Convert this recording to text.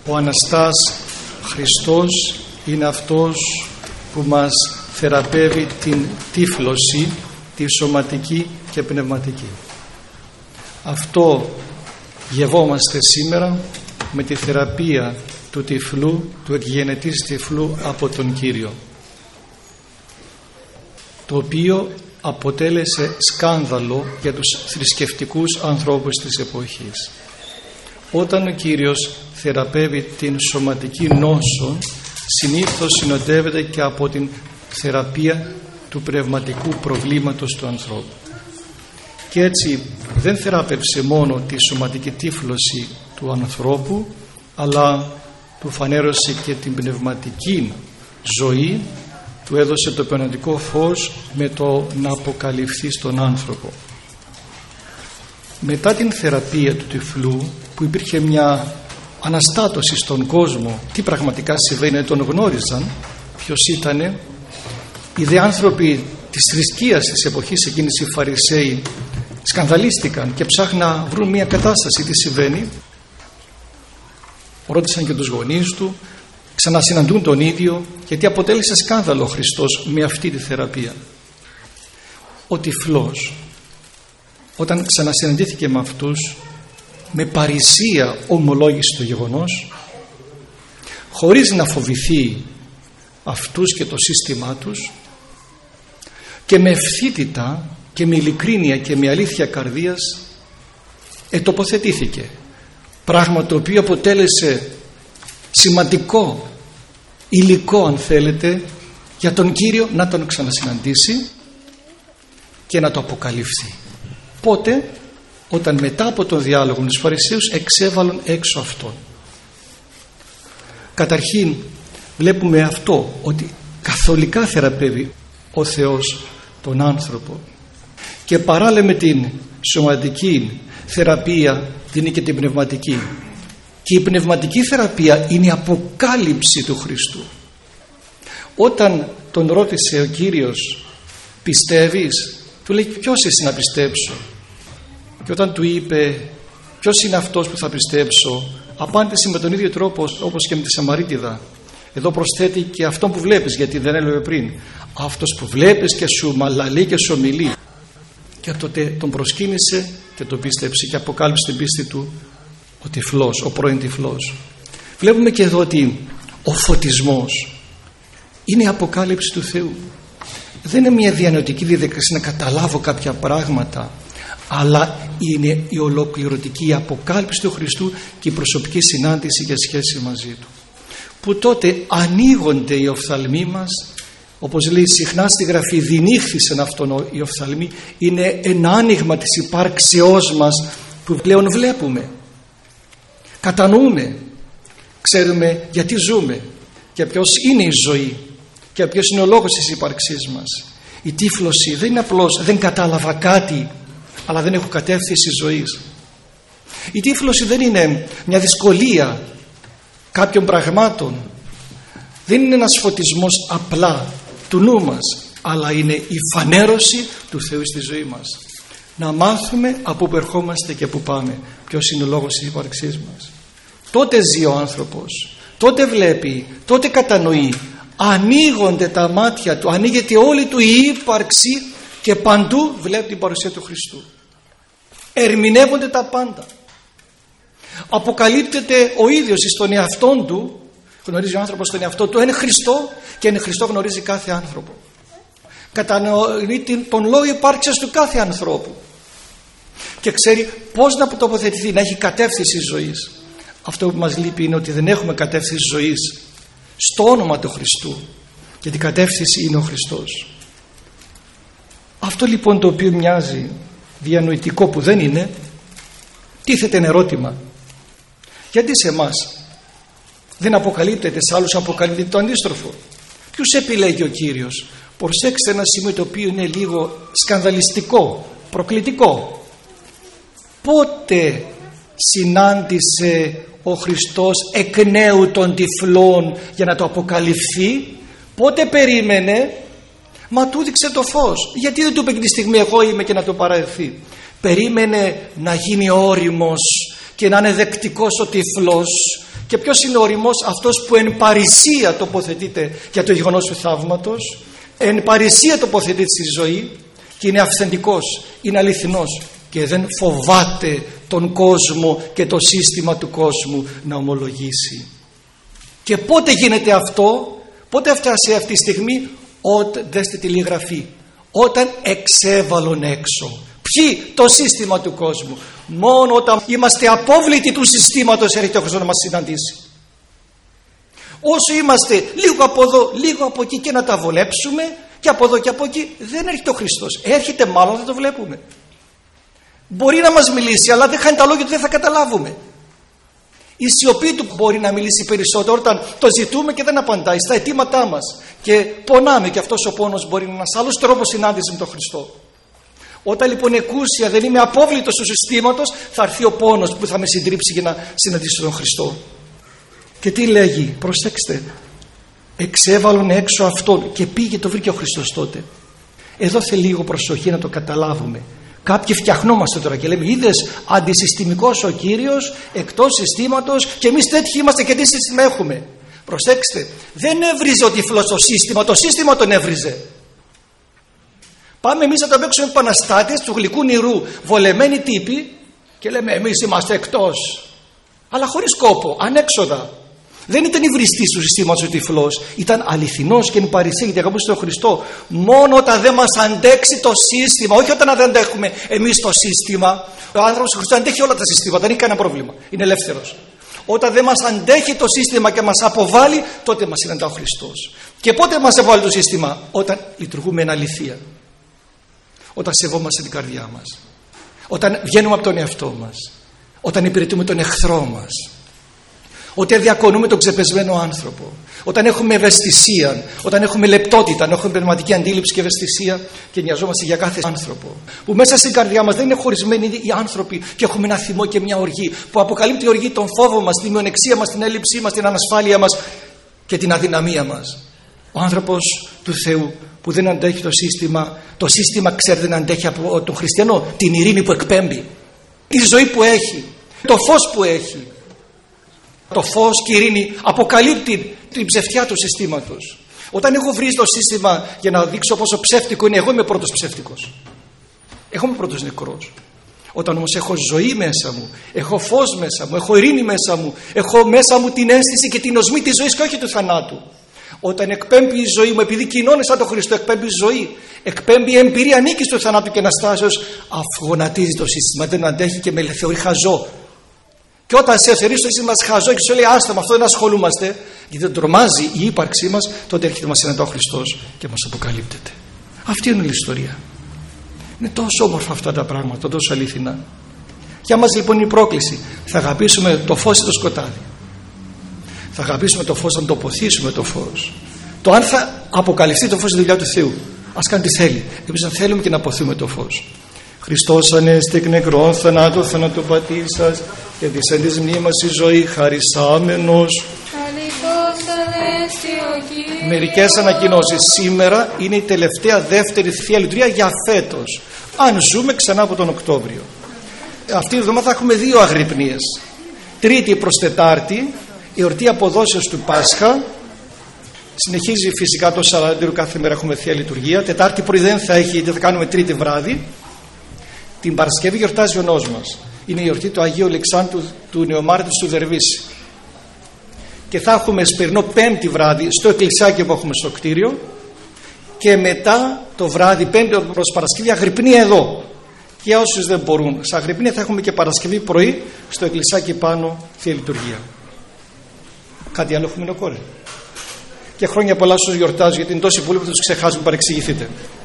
Ο Αναστάς Χριστός είναι αυτός που μας θεραπεύει την τύφλωση, τη σωματική και πνευματική. Αυτό γευόμαστε σήμερα με τη θεραπεία του τυφλού, του εκγενετής τυφλού από τον Κύριο, το οποίο αποτέλεσε σκάνδαλο για τους θρησκευτικούς ανθρώπους της εποχής. Όταν ο Κύριος θεραπεύει την σωματική νόσο, συνήθως συνοδεύεται και από την θεραπεία του πνευματικού προβλήματος του ανθρώπου. Και έτσι δεν θεράπευσε μόνο τη σωματική τύφλωση του ανθρώπου, αλλά του φανέρωσε και την πνευματική ζωή, του έδωσε το πνευματικό φως με το να αποκαλυφθεί στον άνθρωπο. Μετά την θεραπεία του τυφλού, που υπήρχε μια αναστάτωση στον κόσμο, τι πραγματικά συμβαίνει, τον γνώριζαν ποιος ήτανε. Οι δε άνθρωποι της θρησκείας της εποχής εκείνης, οι Φαρισαίοι, σκανδαλίστηκαν και ψάχναν να βρουν μια κατάσταση, τι συμβαίνει. Ρώτησαν και τους γονείς του, ξανασυναντούν τον ίδιο, γιατί αποτέλεσε σκάνδαλο ο Χριστός με αυτή τη θεραπεία. Ο τυφλός, όταν ξανασυναντήθηκε με αυτούς, με παρησία ομολόγησε το γεγονός, χωρίς να φοβηθεί αυτούς και το σύστημά τους, και με ευθύτητα και με ειλικρίνεια και με αλήθεια καρδίας τοποθετήθηκε, πράγμα το οποίο αποτέλεσε σημαντικό υλικό, αν θέλετε, για τον Κύριο να τον ξανασυναντήσει και να το αποκαλύφθει. Πότε? Όταν μετά από τον διάλογο με τους Φαρισαίους εξέβαλαν έξω αυτόν. Καταρχήν βλέπουμε αυτό, ότι καθολικά θεραπεύει ο Θεός τον άνθρωπο, και παράλληλα με την σωματική θεραπεία δίνει και την πνευματική, και η πνευματική θεραπεία είναι η αποκάλυψη του Χριστού. Όταν τον ρώτησε ο Κύριος, πιστεύεις? Του λέει, ποιος εσύ να πιστέψω? Και όταν του είπε ποιος είναι αυτός που θα πιστέψω, απάντησε με τον ίδιο τρόπο όπως και με τη Σαμαρίτιδα. Εδώ προσθέτει και αυτόν που βλέπεις, γιατί δεν έλεγε πριν, αυτός που βλέπεις και σου μαλαλεί και σου ομιλεί. Και τότε τον προσκύνησε και τον πίστεψε και αποκάλυψε την πίστη του ο τυφλός, ο πρώην τυφλός. Βλέπουμε και εδώ ότι ο φωτισμός είναι η αποκάλυψη του Θεού. Δεν είναι μια διανοητική διαδικασία να καταλάβω κάποια πράγματα, αλλά είναι η ολοκληρωτική αποκάλυψη του Χριστού και η προσωπική συνάντηση και σχέση μαζί του, που τότε ανοίγονται οι οφθαλμοί μας. Όπως λέει συχνά στη Γραφή, δινήχθησεν αυτόν οι οφθαλμοί. Είναι ένα άνοιγμα της υπάρξεώς μας που πλέον βλέπουμε, κατανοούμε, ξέρουμε γιατί ζούμε και ποιος είναι η ζωή και ποιος είναι ο λόγος της ύπαρξής μας. Η τύφλωση δεν είναι απλώς δεν κατάλαβα κάτι, αλλά δεν έχω κατεύθυνση ζωής. Η τύφλωση δεν είναι μια δυσκολία κάποιων πραγμάτων, δεν είναι ένας φωτισμός απλά του νου μας, αλλά είναι η φανέρωση του Θεού στη ζωή μας. Να μάθουμε από που ερχόμαστε και που πάμε, ποιος είναι ο λόγος της ύπαρξής μας. Τότε ζει ο άνθρωπος, τότε βλέπει, τότε κατανοεί, ανοίγονται τα μάτια του, ανοίγεται όλη του η ύπαρξη και παντού βλέπει την παρουσία του Χριστού. Ερμηνεύονται τα πάντα. Αποκαλύπτεται ο ίδιος στον εαυτόν του. Γνωρίζει ο άνθρωπος τον εαυτό του, είναι Χριστό, και είναι Χριστό γνωρίζει κάθε άνθρωπο. Κατανοεί τον λόγο υπάρξεως του κάθε ανθρώπου και ξέρει πώς να τοποθετηθεί, να έχει κατεύθυνση ζωής. Αυτό που μας λείπει είναι ότι δεν έχουμε κατεύθυνση ζωής στο όνομα του Χριστού, γιατί η κατεύθυνση είναι ο Χριστός. Αυτό λοιπόν το οποίο μοιάζει διανοητικό που δεν είναι, τίθεται ένα ερώτημα. Γιατί σε εμάς δεν αποκαλύπτεται, σε άλλους αποκαλύπτεται το αντίστροφο? Ποιους επιλέγει ο Κύριος? Προσέξτε ένα σημείο το οποίο είναι λίγο σκανδαλιστικό, προκλητικό. Πότε συνάντησε ο Χριστός εκ νέου των τυφλών για να το αποκαλυφθεί? Πότε περίμενε? Μα του δείξε το φως. Γιατί δεν του είπε τη στιγμή εγώ είμαι και να το παραδεχθεί? Περίμενε να γίνει όριμος και να είναι δεκτικός ο τυφλός Και ποιος είναι οριμός? Αυτός που εν παρησία τοποθετείται για το γεγονός του θαύματος, εν παρησία τοποθετείται στη ζωή και είναι αυθεντικός, είναι αληθινός και δεν φοβάται τον κόσμο και το σύστημα του κόσμου να ομολογήσει. Και πότε γίνεται αυτό? Πότε φτάσει αυτή τη στιγμή? Δέστε τη λίγη γραφή. Όταν εξέβαλον έξω. Ποιοι? Το σύστημα του κόσμου. Μόνο όταν είμαστε απόβλητοι του συστήματος έρχεται ο Χριστός να μας συναντήσει. Όσο είμαστε λίγο από εδώ, λίγο από εκεί και να τα βολέψουμε και από εδώ και από εκεί, δεν έρχεται ο Χριστός. Έρχεται, μάλλον δεν το βλέπουμε. Μπορεί να μας μιλήσει, αλλά δεν χάνει τα λόγια του, δεν θα καταλάβουμε. Η σιωπή του μπορεί να μιλήσει περισσότερο όταν το ζητούμε και δεν απαντάει στα αιτήματά μας και πονάμε, και αυτός ο πόνος μπορεί να είναι ένας άλλος τρόπος συνάντησης με τον Χριστό. Όταν λοιπόν εκούσια δεν είμαι απόβλητος του συστήματος, θα έρθει ο πόνος που θα με συντρίψει για να συναντήσω τον Χριστό. Και τι λέγει? Προσέξτε, εξέβαλον έξω αυτόν, και πήγε, το βρήκε ο Χριστός τότε. Εδώ θέλει λίγο προσοχή να το καταλάβουμε. Κάποιοι φτιαχνόμαστε τώρα και λέμε, είδες, αντισυστημικός ο Κύριος, εκτός συστήματος, και εμείς τέτοιοι είμαστε και τι σύστημα έχουμε. Προσέξτε, δεν έβριζε ο τυφλός το σύστημα τον έβριζε. Πάμε εμείς να τον παίξουμε επαναστάτες του γλυκού νηρού, βολεμένοι τύποι, και λέμε εμείς είμαστε εκτός. Αλλά χωρίς κόπο, ανέξοδα. Δεν ήταν υβριστής του συστήματος ο τυφλός, ήταν αληθινός και εν παρησία γιατί αγαπούσε τον Χριστό. Μόνο όταν δεν μας αντέξει το σύστημα, όχι όταν δεν αντέχουμε εμείς το σύστημα. Ο άνθρωπος του Χριστού αντέχει όλα τα συστήματα, δεν έχει κανένα πρόβλημα, είναι ελεύθερος. Όταν δεν μας αντέχει το σύστημα και μας αποβάλλει, τότε μας συναντά ο Χριστός. Και πότε μας αποβάλλει το σύστημα? Όταν λειτουργούμε εν αληθεία, όταν σεβόμαστε την καρδιά μας, όταν βγαίνουμε από τον εαυτό μας, όταν υπηρετούμε τον εχθρό μας, όταν διακονούμε τον ξεπεσμένο άνθρωπο, όταν έχουμε ευαισθησία, όταν έχουμε λεπτότητα, όταν έχουμε πνευματική αντίληψη και ευαισθησία και νοιαζόμαστε για κάθε άνθρωπο. Που μέσα στην καρδιά μας δεν είναι χωρισμένοι οι άνθρωποι και έχουμε ένα θυμό και μια οργή που αποκαλύπτει η οργή τον φόβο μας, τη μειονεξία μας, την έλλειψή μας, την ανασφάλεια μας και την αδυναμία μας. Ο άνθρωπος του Θεού που δεν αντέχει το σύστημα ξέρει, δεν αντέχει από τον χριστιανό την ειρήνη που εκπέμπει, τη ζωή που έχει, το φως που έχει. Το φως και η ειρήνη αποκαλύπτει την ψευτιά του συστήματος. Όταν έχω βρει το σύστημα για να δείξω πόσο ψεύτικο είναι, εγώ είμαι πρώτος ψεύτικος. Εγώ είμαι πρώτος νεκρός. Όταν όμως έχω ζωή μέσα μου, έχω φως μέσα μου, έχω ειρήνη μέσα μου, έχω μέσα μου την αίσθηση και την οσμή της ζωής και όχι του θανάτου. Όταν εκπέμπει η ζωή μου, επειδή κοινώνει σαν τον Χριστό, εκπέμπει ζωή, εκπέμπει εμπειρία νίκης του θανάτου και αναστάσεως, αφγονατίζει το σύστημα, δεν αντέχει και με θεωρεί χαζό. Και όταν σε θεωρεί το σύστημα χαζό και σου λέει άστα με αυτό δεν ασχολούμαστε, γιατί δεν τρομάζει η ύπαρξή μας, τότε έρχεται μας συναντά ο Χριστός και μας αποκαλύπτεται. Αυτή είναι η ιστορία. Είναι τόσο όμορφα αυτά τα πράγματα, τόσο αληθινά. Για μας λοιπόν είναι η πρόκληση. Θα αγαπήσουμε το φως ή το σκοτάδι? Θα αγαπήσουμε το φως, να το ποθήσουμε το φως. Το αν θα αποκαλυφθεί το φως στη δουλειά του Θεού. Ας κάνει τι θέλει. Εμείς να θέλουμε και να ποθούμε το φως. Χριστός ανέστη εκ νεκρών θανάτου θανατοπατήσας και της εν της μνήμας η ζωή χαρισάμενος. Μερικές ανακοινώσεις. Σήμερα είναι η τελευταία δεύτερη Θεία Λειτουργία για φέτος, αν ζούμε ξανά από τον Οκτώβριο. Αυτή τη εβδομάδα θα έχουμε 2 αγρυπνίες. Τρίτη προς Τετάρτη, η εορτή αποδόσεως του Πάσχα. Συνεχίζει φυσικά το Σαραντήριο, κάθε μέρα έχουμε Θεία Λειτουργία. Τετάρτη πρωί δεν θα έχει, γιατί θα κάνουμε Τρίτη βράδυ. Την Παρασκευή γιορτάζει ο ναός μας. Είναι η γιορτή του Αγίου Αλεξάνδρου του Νεομάρτυρου του Δερβίση. Και θα έχουμε σπερινό Πέμπτη βράδυ στο εκκλησιάκι που έχουμε στο κτίριο. Και μετά το βράδυ, Πέμπτη προς Παρασκευή, αγρυπνία εδώ. Και όσους δεν μπορούν, σε αγρυπνία θα έχουμε και Παρασκευή πρωί στο εκκλησιάκι πάνω Θεία Λειτουργία. Κάτι άλλο έχουμε, κόρη? Και χρόνια πολλά στους γιορτάζω, γιατί είναι τόσοι πολλοί που τους ξεχάσουν, παρεξηγηθείτε.